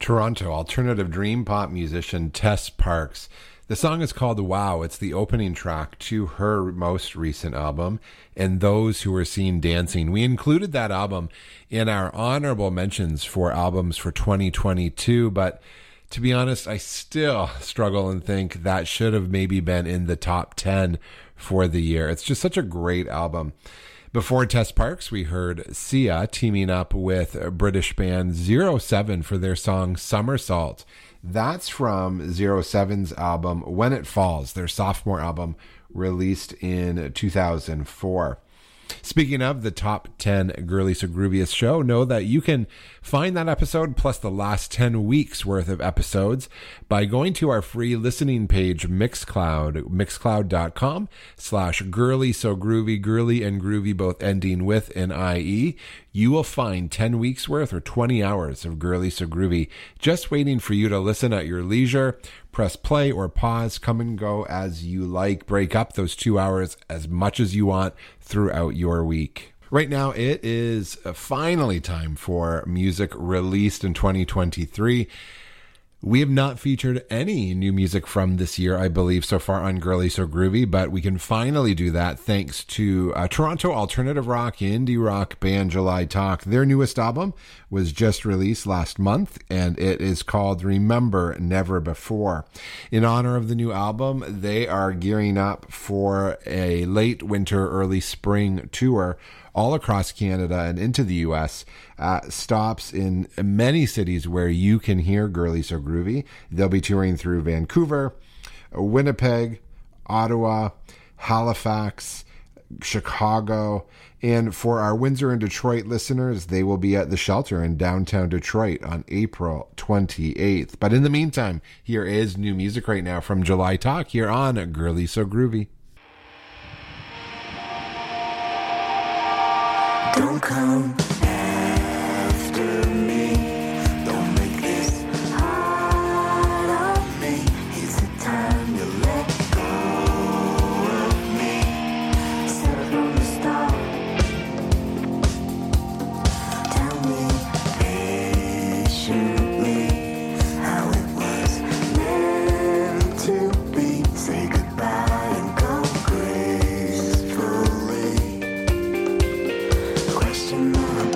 Toronto alternative dream pop musician Tess Parks. The song is called Wow. It's the opening track to her most recent album, And Those Who Were Seen Dancing. We included that album in our honorable mentions for albums for 2022, but to be honest, I still struggle and think that should have maybe been in the top 10 for the year. It's just such a great album. Before Tess Parks, we heard Sia teaming up with British band 07 for their song Somersault. That's from 07's album When It Falls, their sophomore album released in 2004. Speaking of the top 10 Girly So Grooviest show, know that you can find that episode plus the last 10 weeks worth of episodes by going to our free listening page, Mixcloud, mixcloud.com/girly so groovy, girly and groovy both ending with an IE. You will find 10 weeks worth or 20 hours of Girly So Groovy just waiting for you to listen at your leisure. Press play or pause, come and go as you like. Break up those 2 hours as much as you want throughout your week. Right now, it is finally time for music released in 2023. We have not featured any new music from this year, I believe, so far on Girly So Groovy, but we can finally do that thanks to Toronto alternative rock, indie rock band July Talk. Their newest album was just released last month, and it is called Remember Never Before. In honor of the new album, they are gearing up for a late winter, early spring tour all across Canada and into the U.S., stops in many cities where you can hear Girly So Groovy. They'll be touring through Vancouver, Winnipeg, Ottawa, Halifax, Chicago, and for our Windsor and Detroit listeners, they will be at the Shelter in downtown Detroit on April 28th. But in the meantime, here is new music right now from July Talk here on Girly So Groovy. Don't come after me. Don't make this hard on me. It's the time you let go of me. Said from the start. Tell me patiently how it was meant to be. Say goodbye and go gracefully. Question mark.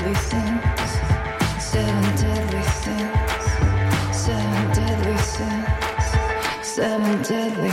deadly sins, 7 deadly sins, 7 deadly sins, 7 deadly.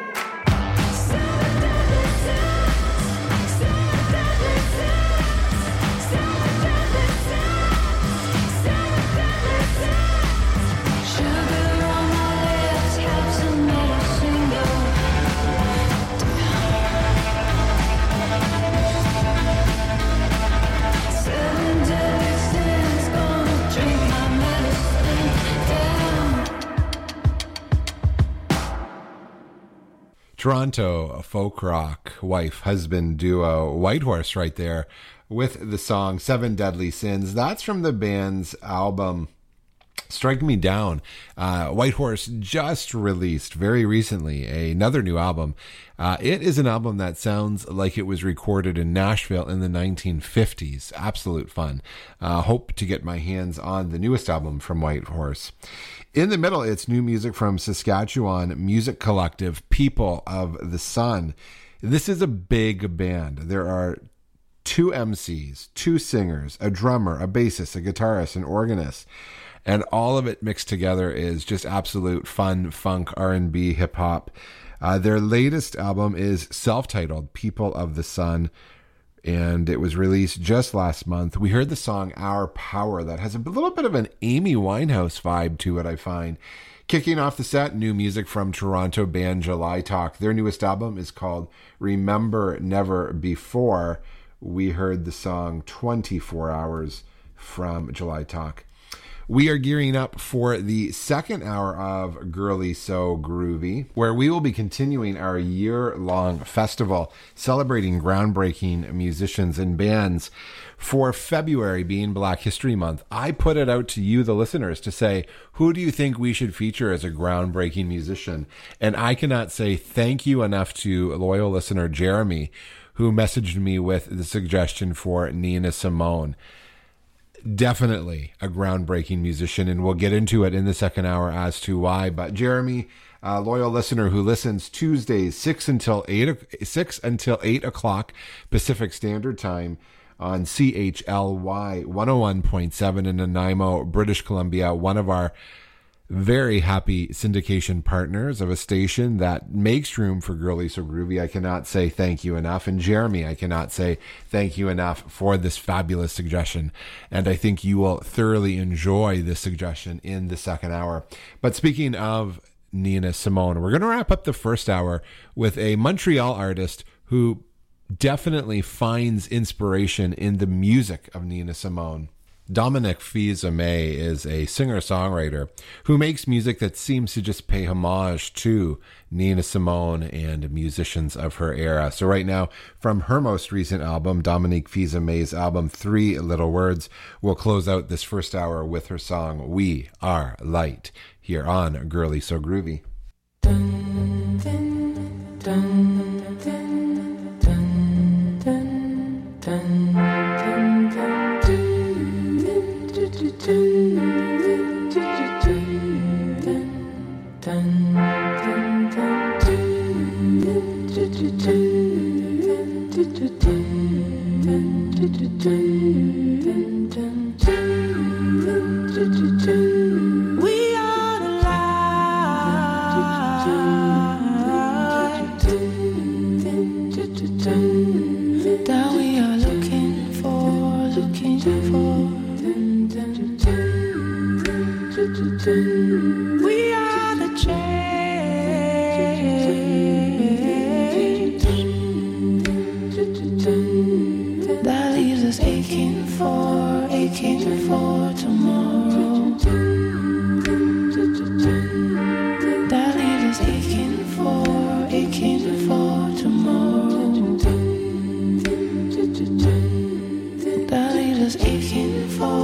Toronto, a folk rock wife-husband duo, Whitehorse right there with the song 7 Deadly Sins. That's from the band's album Strike Me Down. Whitehorse just released very recently another new album. It is an album that sounds like it was recorded in Nashville in the 1950s. Absolute fun. Hope to get my hands on the newest album from Whitehorse. In the middle, it's new music from Saskatchewan music collective People of the Sun. This is a big band. There are 2 MCs, 2 singers, a drummer, a bassist, a guitarist, an organist. And all of it mixed together is just absolute fun, funk, R&B, hip-hop. Their latest album is self-titled, People of the Sun, and it was released just last month. We heard the song Our Power that has a little bit of an Amy Winehouse vibe to it, I find. Kicking off the set, new music from Toronto band July Talk. Their newest album is called Remember Never Before. We heard the song 24 Hours from July Talk. We are gearing up for the second hour of Girly So Groovy, where we will be continuing our year-long festival celebrating groundbreaking musicians and bands. For February being Black History Month, I put it out to you, the listeners, to say, who do you think we should feature as a groundbreaking musician? And I cannot say thank you enough to loyal listener Jeremy, who messaged me with the suggestion for Nina Simone. Definitely a groundbreaking musician, and we'll get into it in the second hour as to why. But Jeremy, a loyal listener who listens Tuesdays 6 until 8 o'clock Pacific Standard Time on CHLY 101.7 in Nanaimo, British Columbia, one of our very happy syndication partners of a station that makes room for Girly So Groovy. I cannot say thank you enough. And Jeremy, I cannot say thank you enough for this fabulous suggestion. And I think you will thoroughly enjoy this suggestion in the second hour. But speaking of Nina Simone, we're going to wrap up the first hour with a Montreal artist who definitely finds inspiration in the music of Nina Simone. Dominic Fils-Aimé is a singer-songwriter who makes music that seems to just pay homage to Nina Simone and musicians of her era. So right now, from her most recent album, Dominique Fils-Aimé's album, 3 Little Words, we'll close out this first hour with her song, We Are Light, here on Girly So Groovy. Dun, dun, dun, dun, dun, dun, dun, dun, dun. We are the light that we are looking for, looking for. We are the change that leaves us aching for tomorrow. That leaves us aching for tomorrow. That leaves us aching for.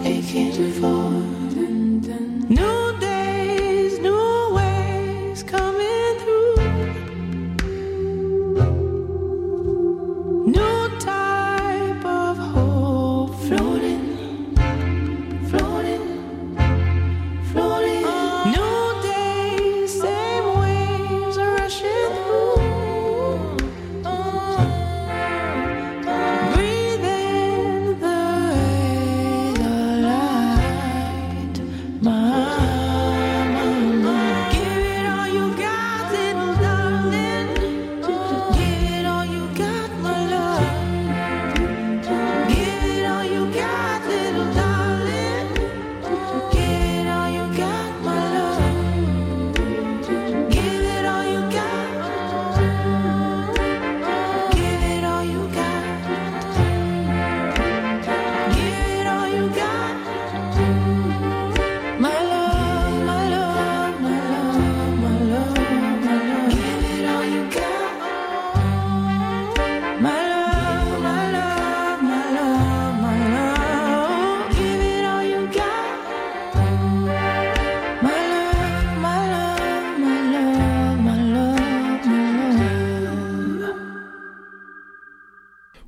New days, new ways coming through. New type of hope floating, floating, floating. New days, same waves are rushing through. Breathe in the air.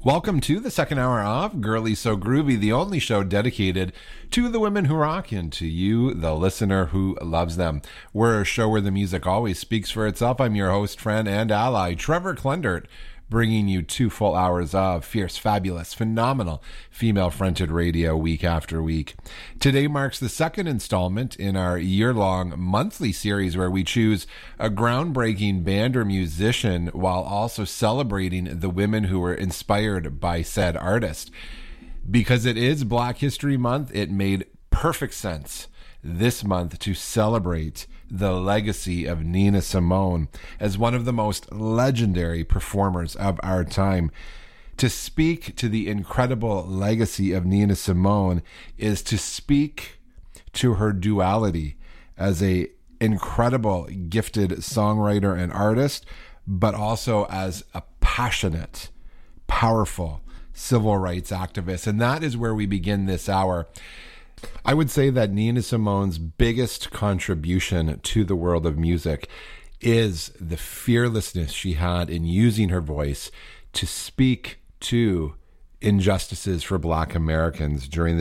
Welcome to the second hour of Girly So Groovy, the only show dedicated to the women who rock and to you, the listener who loves them. We're a show where the music always speaks for itself. I'm your host, friend, and ally, Trevor Klendert, bringing you 2 full hours of fierce, fabulous, phenomenal female-fronted radio week after week. Today marks the second installment in our year-long monthly series where we choose a groundbreaking band or musician while also celebrating the women who were inspired by said artist. Because it is Black History Month, it made perfect sense this month to celebrate the legacy of Nina Simone as one of the most legendary performers of our time. To speak to the incredible legacy of Nina Simone is to speak to her duality as a incredible gifted songwriter and artist, but also as a passionate, powerful civil rights activist. And that is where we begin this hour. I would say that Nina Simone's biggest contribution to the world of music is the fearlessness she had in using her voice to speak to injustices for Black Americans during